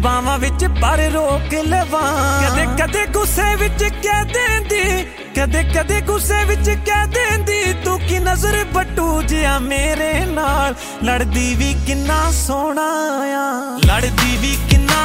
ਬਾਵਾਂ ਵਿੱਚ ਪਰ ਰੋਕ ਲਵਾਂ। ਕਦੇ ਕਦੇ ਗੁੱਸੇ ਵਿੱਚ ਕਹਿ ਦੇਂਦੀ, ਕਦੇ ਕਦੇ ਗੁੱਸੇ ਵਿੱਚ ਕਹਿ ਦੇਂਦੀ, ਤੂੰ ਕੀ ਨਜ਼ਰ ਬੱਟੂ ਜਿਹਾ ਮੇਰੇ ਨਾਲ। ਲੜਦੀ ਵੀ ਕਿੰਨਾ ਸੋਹਣਾ ਆ, ਲੜਦੀ ਵੀ ਕਿੰਨਾ